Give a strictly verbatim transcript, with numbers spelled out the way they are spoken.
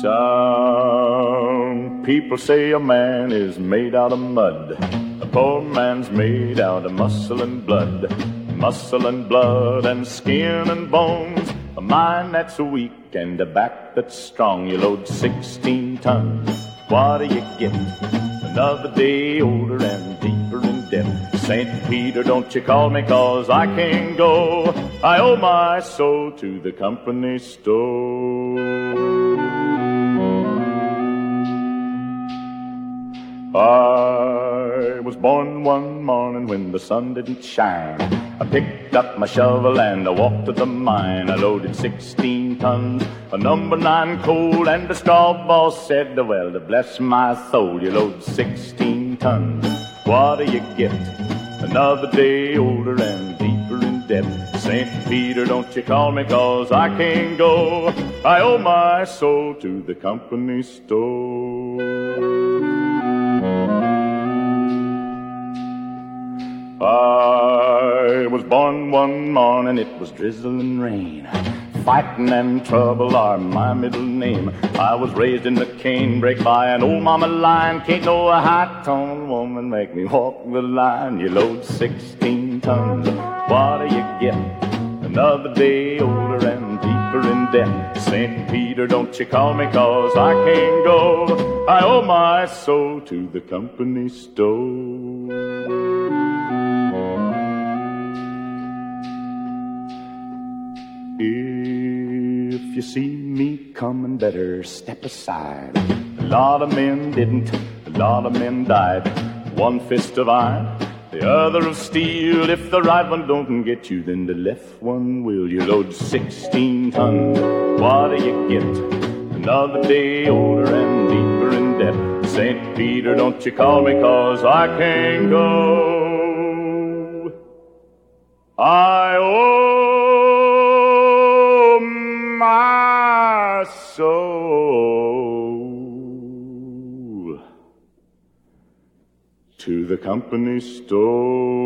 Some people say a man is made out of mud. A poor man's made out of muscle and blood. Muscle and blood and skin and bones. A mind that's weak and a back that's strong. You load sixteen tons. What do you get? Another day older and deeper in debt. Saint Peter, don't you call me, 'cause I can't go. I owe my soul to the company store. I was born one morning when the sun didn't shine. I picked up my shovel and I walked to the mine. I loaded sixteen tons of number nine coal, and the straw boss said, well, to bless my soul, you load sixteen tons. What do you get? Another day older and deeper in debt. Saint Peter, don't you call me, 'cause I can't go. I owe my soul to the company store. I was born one morning, it was drizzling rain. Fighting and trouble are my middle name. I was raised in the canebrake by an old mama lion. Can't no high-toned woman make me walk the line. You load sixteen tons, what do you get? Another day older and deeper in debt. Saint Peter, don't you call me, 'cause I can't go. I owe my soul to the company store. If you see me coming, better step aside. A lot of men didn't, a lot of men died. One fist of iron, the other of steel. If the right one don't get you, then the left one will. You load sixteen tons, what do you get? Another day older and deeper in debt. Saint Peter, don't you call me, 'cause I can't go. I owe my soul to the company store.